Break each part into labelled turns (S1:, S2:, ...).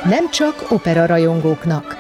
S1: Nem csak opera rajongóknak.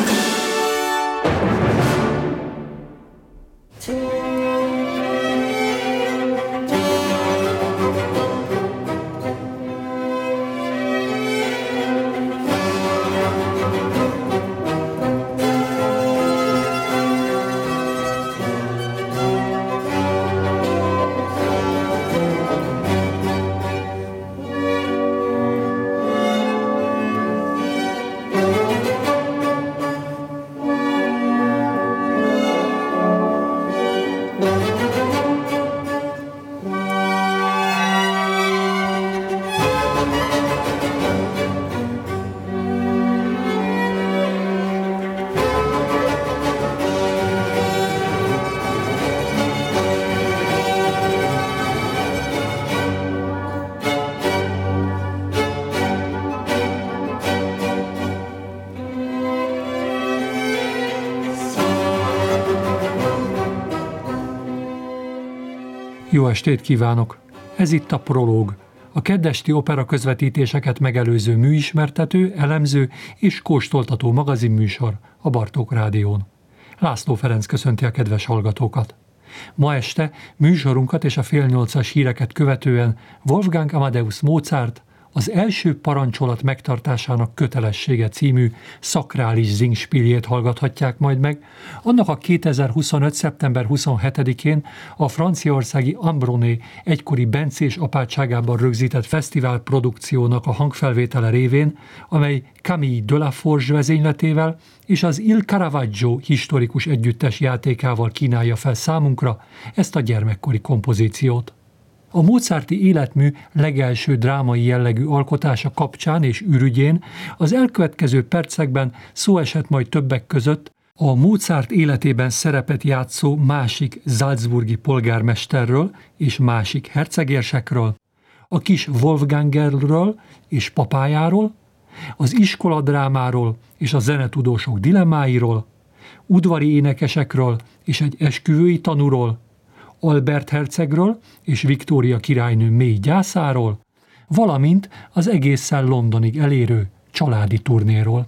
S2: Jó estét kívánok! Ez itt a Prológ, a keddesti opera közvetítéseket megelőző műismertető, elemző és kóstoltató magazinműsor a Bartók Rádión. László Ferenc köszönti a kedves hallgatókat. Ma este műsorunkat és a 7:30 híreket követően Wolfgang Amadeus Mozart az első parancsolat megtartásának kötelessége című szakrális Singspieljét hallgathatják majd meg, annak a 2025. szeptember 27-én a franciaországi Ambronné egykori bencés apátságában rögzített fesztivál produkciónak a hangfelvétele révén, amely Camille Delaforge vezényletével és az Il Caravaggio historikus együttes játékával kínálja fel számunkra ezt a gyermekkori kompozíciót. A mozarti életmű legelső drámai jellegű alkotása kapcsán és ürügyén az elkövetkező percekben szó esett majd többek között a Mozart életében szerepet játszó másik salzburgi polgármesterről és másik hercegérsekről, a kis Wolfgangerről és papájáról, az iskoladrámáról és a zenetudósok dilemmáiról, udvari énekesekről és egy esküvői tanúról, Albert hercegről és Viktória királynő mély gyászáról, valamint az egészen Londonig elérő családi turnéról.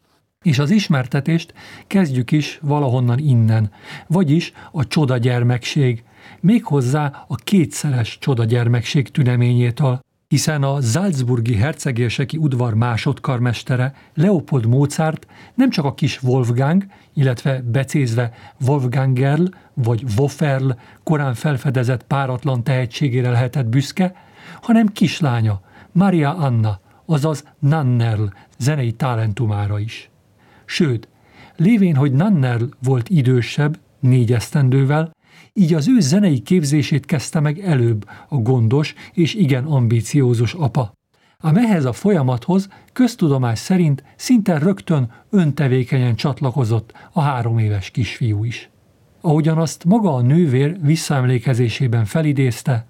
S2: És az ismertetést kezdjük is valahonnan innen, vagyis a csodagyermekség, méghozzá a kétszeres csodagyermekség tüneményétől, hiszen a salzburgi hercegérseki udvar másodkarmestere Leopold Mozart nem csak a kis Wolfgang, illetve becézve Wolfgangerl vagy Wofferl korán felfedezett páratlan tehetségére lehetett büszke, hanem kislánya, Maria Anna, azaz Nannerl zenei talentumára is. Sőt, lévén, hogy Nannerl volt idősebb, 4 esztendővel, így az ő zenei képzését kezdte meg előbb a gondos és igen ambíciózus apa. Ám ehhez a folyamathoz köztudomás szerint szinte rögtön öntevékenyen csatlakozott a 3 éves kisfiú is. Ahogyan azt maga a nővér visszaemlékezésében felidézte,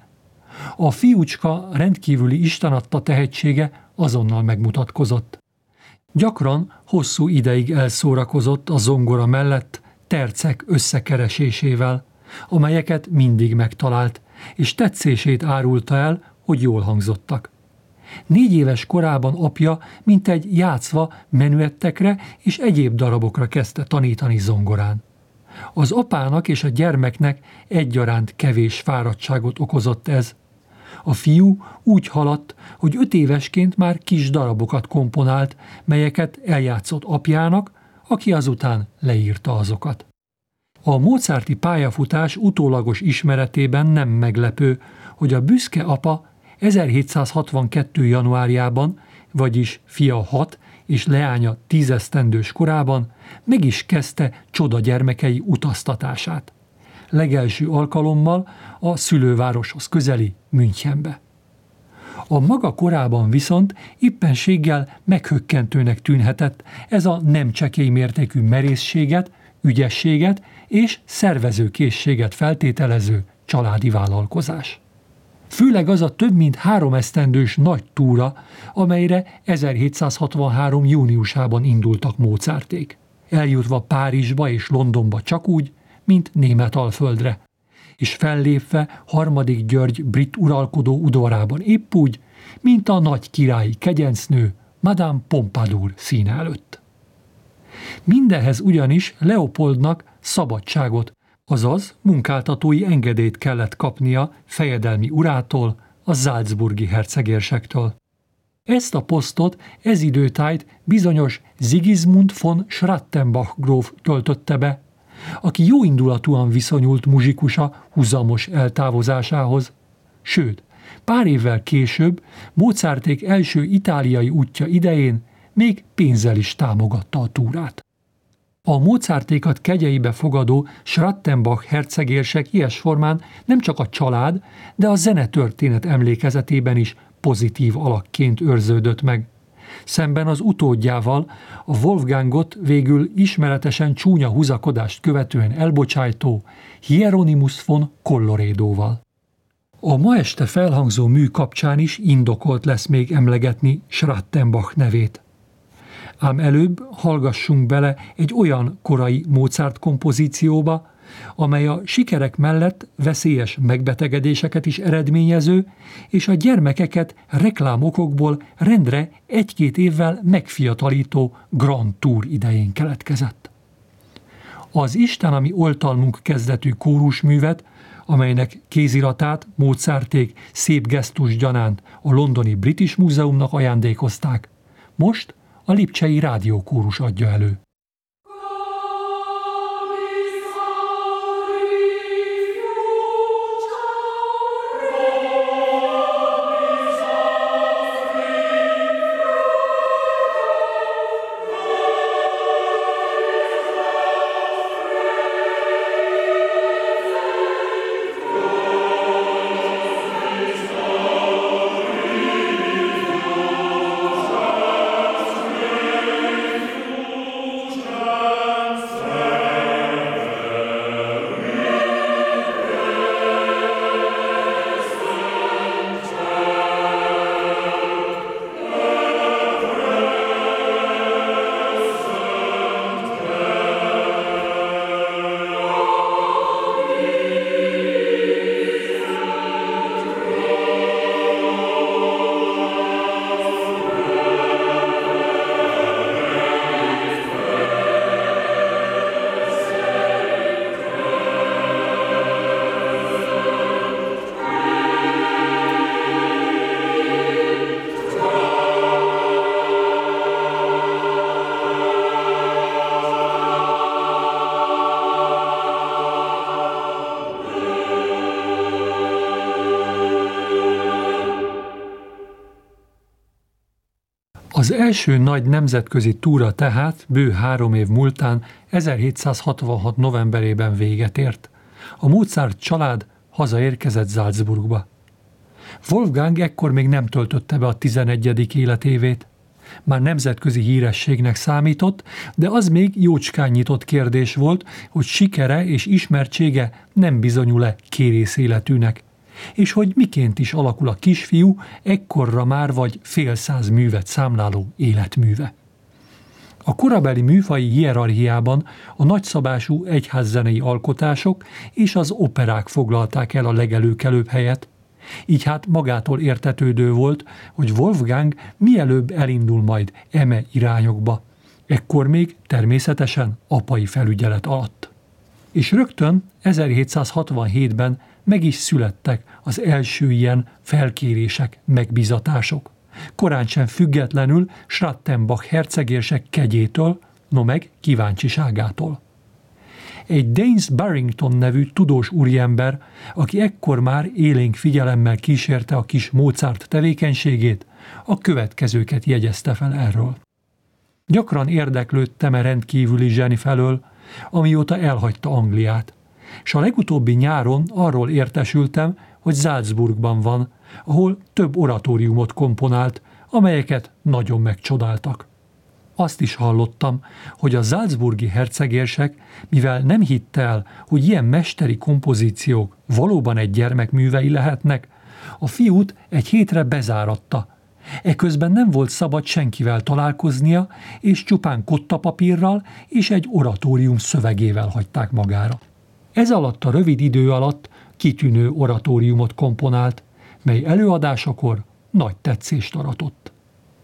S2: a fiúcska rendkívüli istenadta tehetsége azonnal megmutatkozott. Gyakran hosszú ideig elszórakozott a zongora mellett tercek összekeresésével, amelyeket mindig megtalált, és tetszését árulta el, hogy jól hangzottak. 4 éves korában apja mintegy játszva menüettekre és egyéb darabokra kezdte tanítani zongorán. Az apának és a gyermeknek egyaránt kevés fáradtságot okozott ez. A fiú úgy haladt, hogy 5 évesként már kis darabokat komponált, melyeket eljátszott apjának, aki azután leírta azokat. A mozarti pályafutás utólagos ismeretében nem meglepő, hogy a büszke apa 1762. januárjában, vagyis fia 6 és leánya 10 esztendős korában meg is kezdte csodagyermekei utaztatását. Legelső alkalommal a szülővároshoz közeli Münchenbe. A maga korában viszont éppenséggel meghökkentőnek tűnhetett ez a nem csekély mértékű merészséget, ügyességet és szervezőkészséget feltételező családi vállalkozás. Főleg az a több mint 3 esztendős nagy túra, amelyre 1763. júniusában indultak Mozarték, eljutva Párizsba és Londonba csak úgy, mint Németalföldre, és fellépve Harmadik György brit uralkodó udvarában épp úgy, mint a nagy királyi kegyencnő Madame Pompadour színe előtt. Mindenhez ugyanis Leopoldnak szabadságot, azaz munkáltatói engedélyt kellett kapnia fejedelmi urától, a salzburgi hercegérsektől. Ezt a posztot ez időtájt bizonyos Sigismund von Schrattenbach gróf töltötte be, aki jóindulatúan viszonyult muzsikusa huzamos eltávozásához, sőt, pár évvel később Mozarték első itáliai útja idején még pénzzel is támogatta a túrát. A Mozartékat kegyeibe fogadó Schrattenbach hercegérsek ilyes formán nem csak a család, de a zenetörténet emlékezetében is pozitív alakként őrződött meg. Szemben az utódjával, a Wolfgangot végül ismeretesen csúnya húzakodást követően elbocsájtó Hieronymus von Colloredóval. A ma este felhangzó mű kapcsán is indokolt lesz még emlegetni Schrattenbach nevét. Ám előbb hallgassunk bele egy olyan korai Mozart kompozícióba, amely a sikerek mellett veszélyes megbetegedéseket is eredményező, és a gyermekeket reklámokokból rendre 1-2 évvel megfiatalító Grand Tour idején keletkezett. Az Isten, ami oltalmunk kezdetű kórusművet, amelynek kéziratát Mozarték szép gesztus gyanánt a londoni British Múzeumnak ajándékozták, most a lipcsei rádiókórus adja elő. Az első nagy nemzetközi túra tehát bő 3 év múltán 1766. novemberében véget ért. A Mozart család hazaérkezett Salzburgba. Wolfgang ekkor még nem töltötte be a 11. életévét. Már nemzetközi hírességnek számított, de az még jócskán nyitott kérdés volt, hogy sikere és ismertsége nem bizonyul-e kérész életűnek, és hogy miként is alakul a kisfiú ekkorra már vagy fél száz művet számláló életműve. A korabeli műfaji hierarchiában a nagyszabású egyházzenei alkotások és az operák foglalták el a legelőkelőbb helyet, így hát magától értetődő volt, hogy Wolfgang mielőbb elindul majd eme irányokba, ekkor még természetesen apai felügyelet alatt. És rögtön 1767-ben meg is születtek az első ilyen felkérések, megbízatások, korán sem függetlenül Schrattenbach hercegérsek kegyétől, no meg kíváncsiságától. Egy Daines Barrington nevű tudós úriember, aki ekkor már élénk figyelemmel kísérte a kis Mozart tevékenységét, a következőket jegyezte fel erről. Gyakran érdeklődtem rendkívüli zseni felől, amióta elhagyta Angliát, és a legutóbbi nyáron arról értesültem, hogy Salzburgban van, ahol több oratóriumot komponált, amelyeket nagyon megcsodáltak. Azt is hallottam, hogy a salzburgi hercegérsek, mivel nem hitte el, hogy ilyen mesteri kompozíciók valóban egy gyermek művei lehetnek, a fiút egy hétre bezáratta. Eközben nem volt szabad senkivel találkoznia, és csupán kottapapírral és egy oratórium szövegével hagyták magára. Ez alatt a rövid idő alatt kitűnő oratóriumot komponált, mely előadásakor nagy tetszést aratott.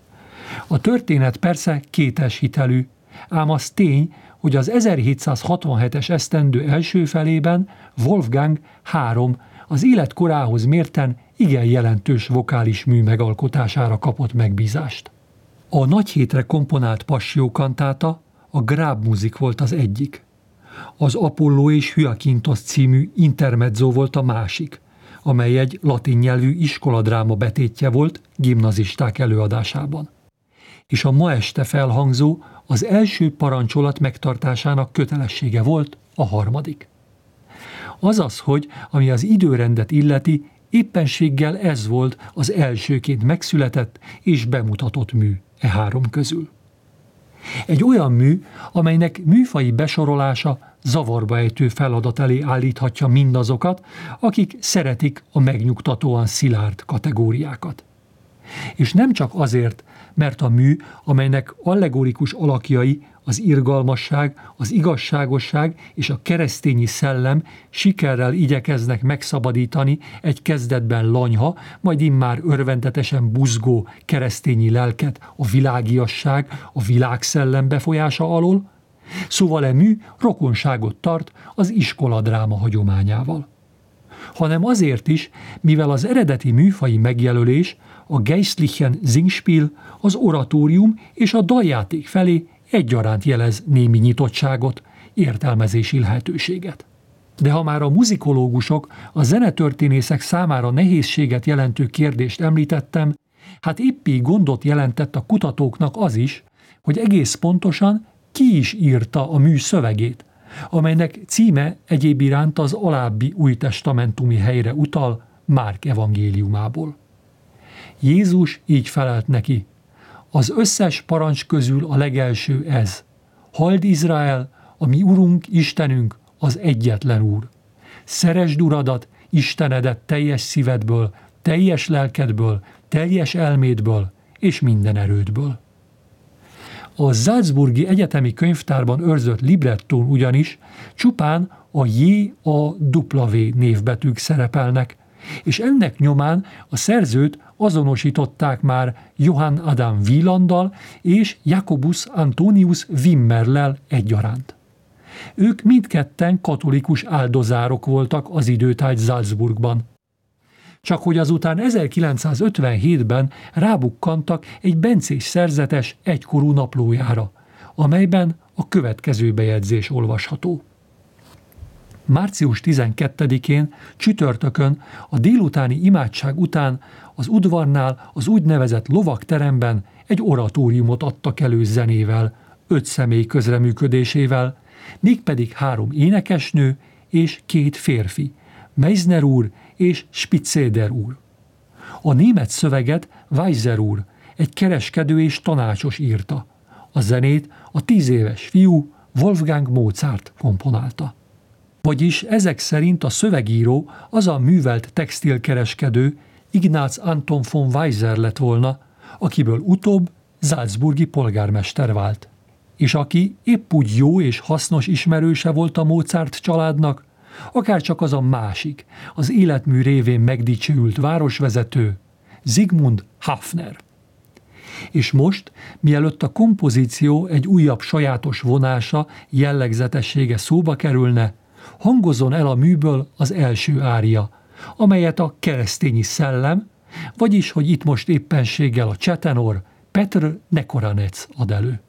S2: A történet persze kéteshitelű, ám az tény, hogy az 1767-es esztendő első felében Wolfgang 3 az életkorához mérten igen jelentős vokális mű megalkotására kapott megbízást. A nagy hétre komponált passió-kantáta, a Grabmusik volt az egyik. Az Apollo és Hyakintos című intermezzo volt a másik, amely egy latin nyelvű iskoladráma betétje volt gimnazisták előadásában. És a ma este felhangzó, az első parancsolat megtartásának kötelessége volt a harmadik. Azaz, hogy ami az időrendet illeti, éppenséggel ez volt az elsőként megszületett és bemutatott mű e három közül. Egy olyan mű, amelynek műfaji besorolása zavarba ejtő feladat elé állíthatja mindazokat, akik szeretik a megnyugtatóan szilárd kategóriákat. És nem csak azért, mert a mű, amelynek allegorikus alakjai az irgalmasság, az igazságosság és a keresztényi szellem sikerrel igyekeznek megszabadítani egy kezdetben lanyha, majd immár örvendetesen buzgó keresztényi lelket a világiasság, a világszellem befolyása alól, szóval e mű rokonságot tart az iskoladráma hagyományával. Hanem azért is, mivel az eredeti műfaji megjelölés, a Geistlichen Singspiel, az oratórium és a daljáték felé egyaránt jelez némi nyitottságot, értelmezési lehetőséget. De ha már a muzikológusok, a zenetörténészek számára nehézséget jelentő kérdést említettem, hát épp gondot jelentett a kutatóknak az is, hogy egész pontosan ki is írta a mű szövegét, amelynek címe egyéb iránt az alábbi újtestamentumi helyre utal Márk evangéliumából. Jézus így felelt neki: az összes parancs közül a legelső ez: halld Izrael, a mi Urunk, Istenünk, az egyetlen Úr. Szeresd Uradat, Istenedet teljes szívedből, teljes lelkedből, teljes elmédből és minden erődből. A Salzburgi Egyetemi Könyvtárban őrzött librettón ugyanis csupán a J-A-W névbetűk szerepelnek, és ennek nyomán a szerzőt azonosították már Johann Adam Wielanddal és Jacobus Antonius Wimmerlel egyaránt. Ők mindketten katolikus áldozárok voltak az időtájt Salzburgban. Csak hogy azután 1957-ben rábukkantak egy bencés szerzetes egykorú naplójára, amelyben a következő bejegyzés olvasható. Március 12-én, csütörtökön, a délutáni imádság után az udvarnál az úgynevezett lovagteremben egy oratóriumot adtak elő zenével, 5 személy közreműködésével, mégpedig 3 énekesnő és 2 férfi, Meissner úr és Spitzeder úr. A német szöveget Weiser úr, egy kereskedő és tanácsos írta. A zenét a 10 éves fiú Wolfgang Mozart komponálta. Vagyis ezek szerint a szövegíró az a művelt textilkereskedő Ignaz Anton von Weiser lett volna, akiből utóbb salzburgi polgármester vált. És aki épp úgy jó és hasznos ismerőse volt a Mozart családnak, akárcsak az a másik, az életmű révén megdicsőült városvezető, Sigmund Hafner. És most, mielőtt a kompozíció egy újabb sajátos vonása, jellegzetessége szóba kerülne, hangozzon el a műből az első ária, amelyet a keresztényi szellem, vagyis, hogy itt most éppenséggel a csetenor, Petr Nekoranec ad elő.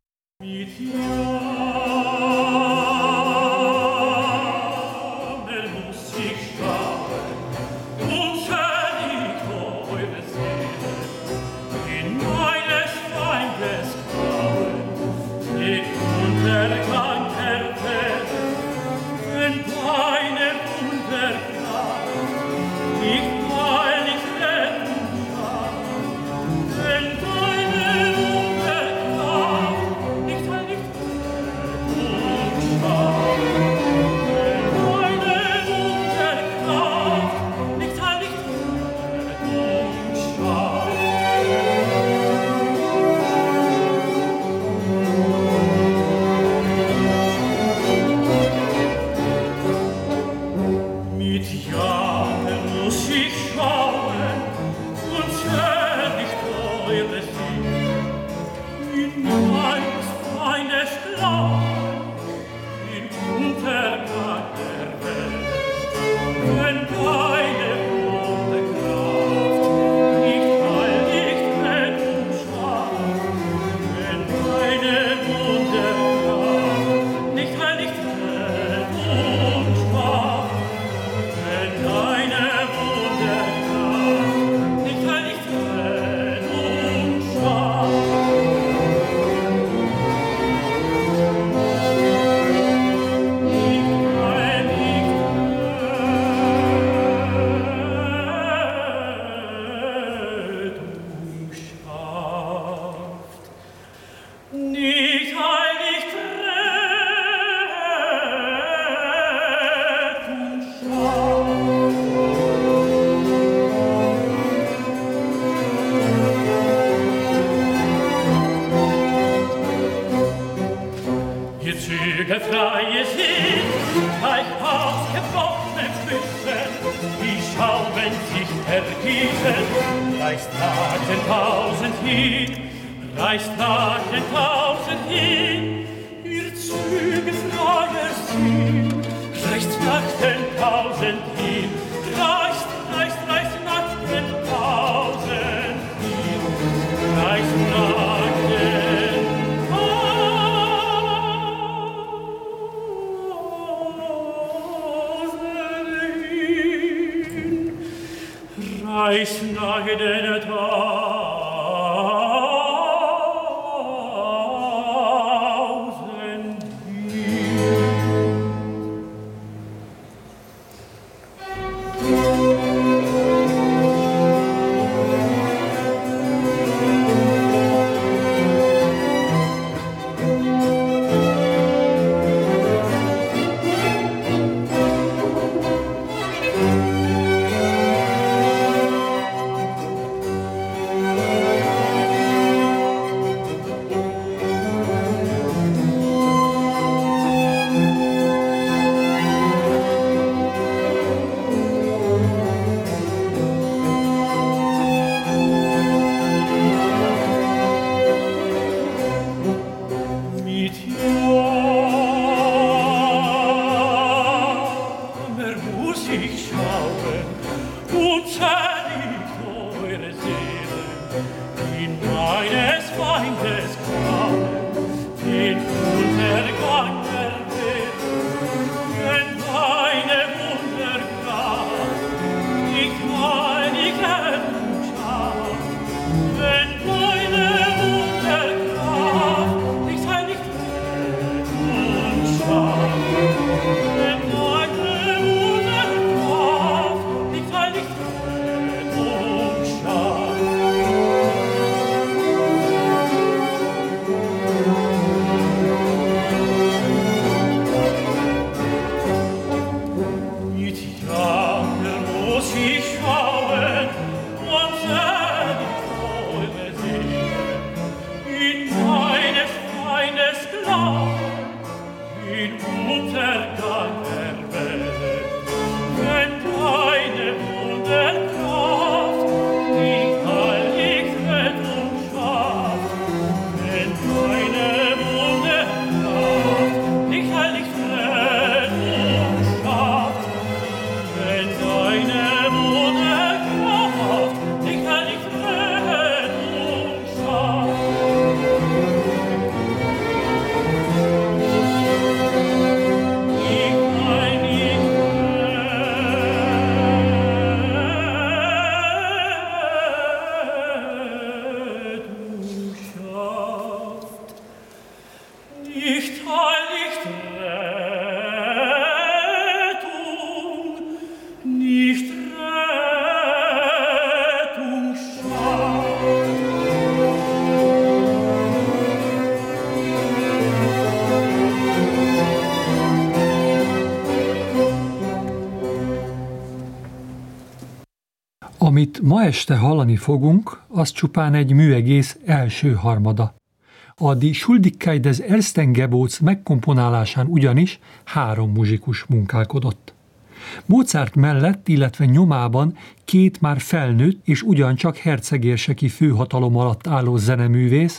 S2: Amit ma este hallani fogunk, az csupán egy műegész első harmada. A Die Schuldigkeit des ersten Gebots megkomponálásán ugyanis 3 muzsikus munkálkodott. Mozart mellett, illetve nyomában 2 már felnőtt és ugyancsak hercegérseki főhatalom alatt álló zeneművész,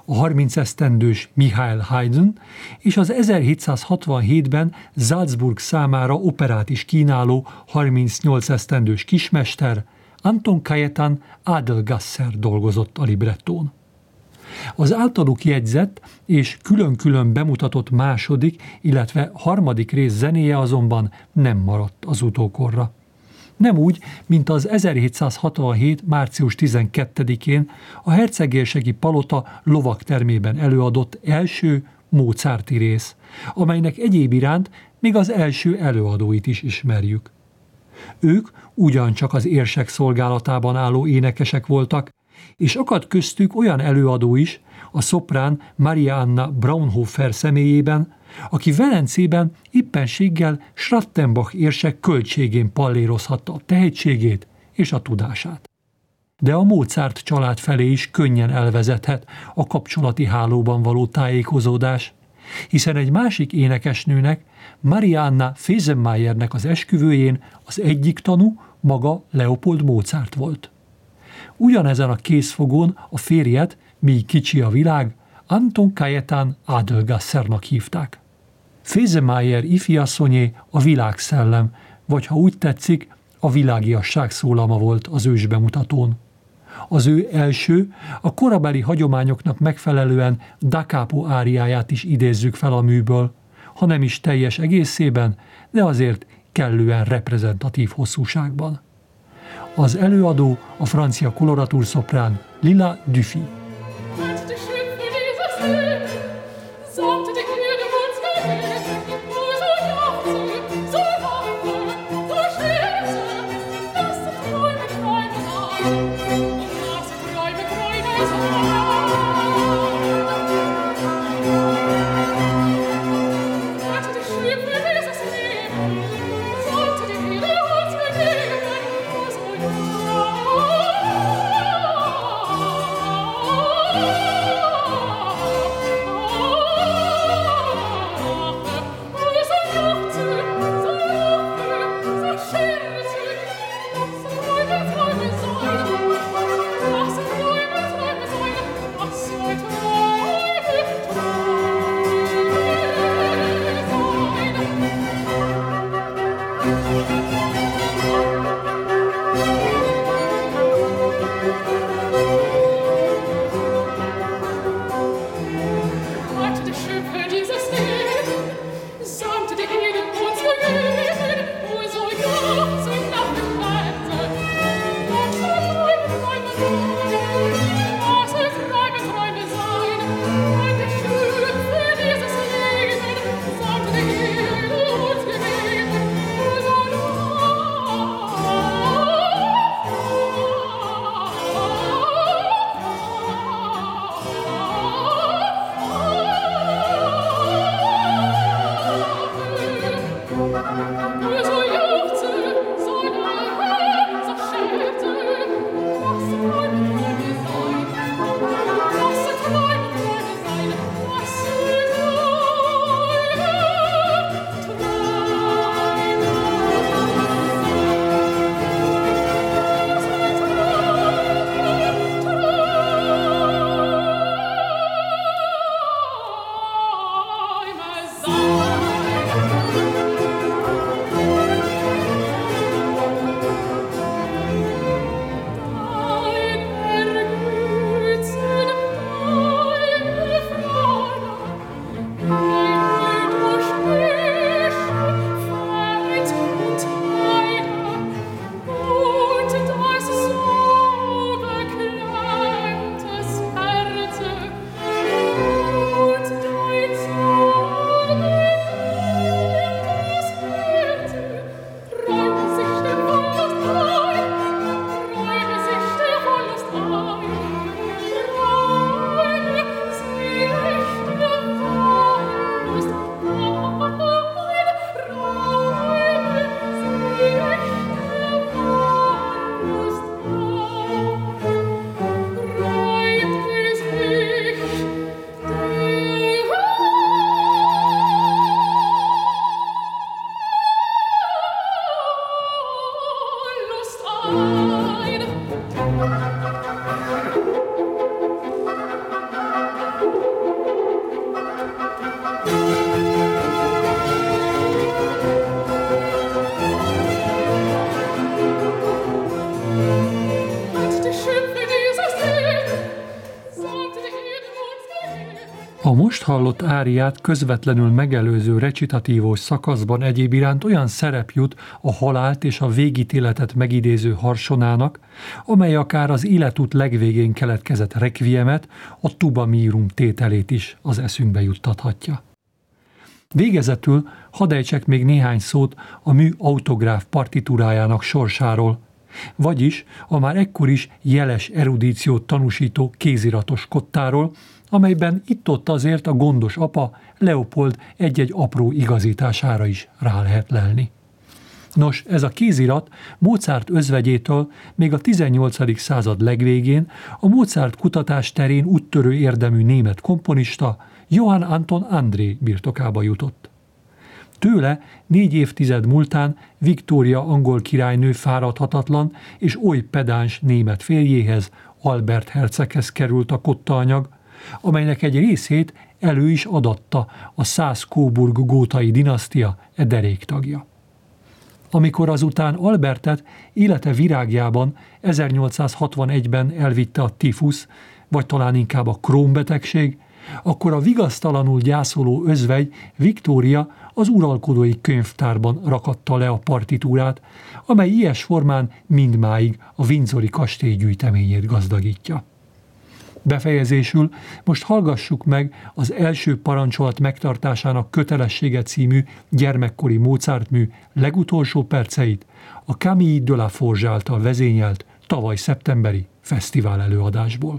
S2: a 30 esztendős Michael Haydn, és az 1767-ben Salzburg számára operát is kínáló 38 esztendős kismester, Anton Cajetan Adelgasser dolgozott a librettón. Az általuk jegyzett és külön-külön bemutatott második, illetve harmadik rész zenéje azonban nem maradt az utókorra. Nem úgy, mint az 1767. március 12-én a hercegérsegi palota lovagtermében előadott első Mozarti rész, amelynek egyéb iránt még az első előadóit is ismerjük. Ők ugyancsak az érsek szolgálatában álló énekesek voltak, és akadt köztük olyan előadó is, a szoprán Maria Anna Braunhofer személyében, aki Velencében éppenséggel Schrattenbach érsek költségén pallérozhatta a tehetségét és a tudását. De a Mozart család felé is könnyen elvezethet a kapcsolati hálóban való tájékozódás, hiszen egy másik énekesnőnek, Maria Anna Fesenmayernek az esküvőjén az egyik tanú maga Leopold Mozart volt. Ugyanezen a készfogón a férjet, míg kicsi a világ, Anton Cajetan Adelgassernak hívták. Fesenmayer ifjasszonyé a világszellem, vagy ha úgy tetszik, a világiasság szólama volt az ősbemutatón. Az ő első, a korabeli hagyományoknak megfelelően da capo áriáját is idézzük fel a műből, ha nem is teljes egészében, de azért kellően reprezentatív hosszúságban. Az előadó a francia koloratúrszoprán Lila Dufy. A most hallott áriát közvetlenül megelőző recitatívós szakaszban egyéb iránt olyan szerep jut a halált és a végítéletet megidéző harsonának, amely akár az életút legvégén keletkezett requiemet, a tuba mirum tételét is az eszünkbe juttathatja. Végezetül hadd ejtsek még néhány szót a mű autográf partitúrájának sorsáról, vagyis a már ekkor is jeles erudíciót tanúsító kéziratos kottáról, amelyben itt-ott azért a gondos apa Leopold egy-egy apró igazítására is rá lehet lelni. Nos, ez a kézirat Mozart özvegyétől még a 18. század legvégén a Mozart kutatás terén úttörő érdemű német komponista Johann Anton André birtokába jutott. Tőle 4 évtized múltán Viktória angol királynő fáradhatatlan és oly pedáns német férjéhez, Albert herceghez került a kottaanyag, amelynek egy részét elő is adatta a Szász-Coburg gótai dinasztia deréktagja. Amikor azután Albertet élete virágjában 1861-ben elvitte a tifusz, vagy talán inkább a Crohn-betegség, akkor a vigasztalanul gyászoló özvegy Viktória az uralkodói könyvtárban rakatta le a partitúrát, amely ilyes formán mindmáig a Windsori kastély gyűjteményét gazdagítja. Befejezésül most hallgassuk meg az első parancsolat megtartásának kötelessége című gyermekkori Mozart mű legutolsó perceit a Camille de la Forge által vezényelt tavaly szeptemberi fesztivál előadásból.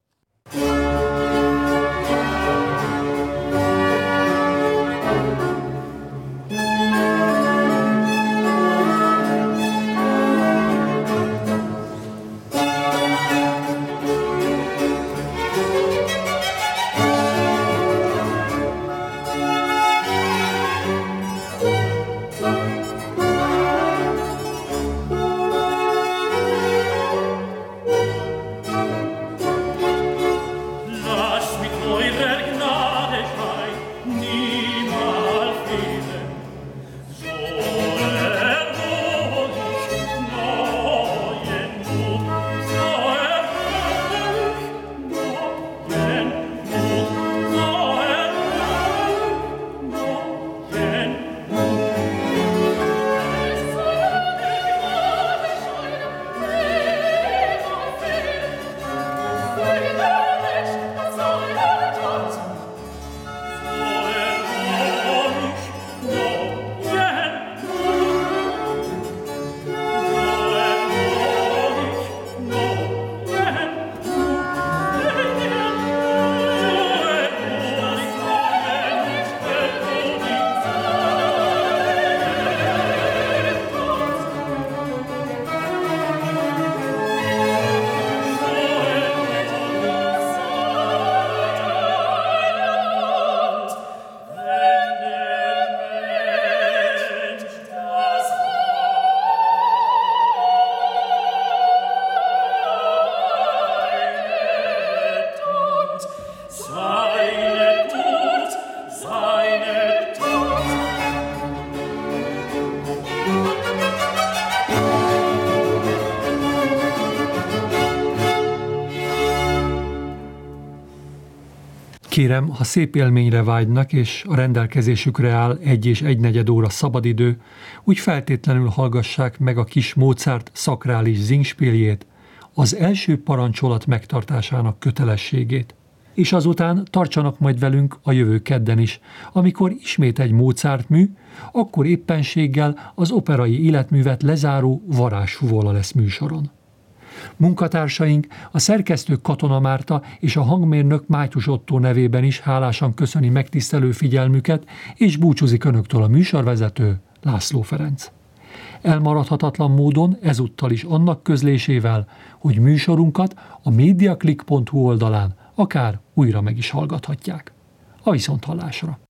S2: Kérem, ha szép élményre vágynak, és a rendelkezésükre áll 1 és 1/4 óra szabadidő, úgy feltétlenül hallgassák meg a kis Mozart szakrális zingspéljét, az első parancsolat megtartásának kötelességét. És azután tartsanak majd velünk a jövő kedden is, amikor ismét egy Mozart mű, akkor éppenséggel az operai életművet lezáró varázsfuvola lesz műsoron. Munkatársaink, a szerkesztő Katona Márta és a hangmérnök Mátyus Ottó nevében is hálásan köszöni megtisztelő figyelmüket, és búcsúzik önöktől a műsorvezető László Ferenc. Elmaradhatatlan módon ezúttal is annak közlésével, hogy műsorunkat a mediaclick.hu oldalán akár újra meg is hallgathatják. A viszonthallásra!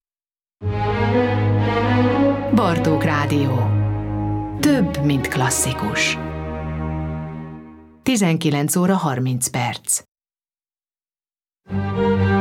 S1: Bartók Rádió. Több, mint klasszikus. 19 óra 30 perc.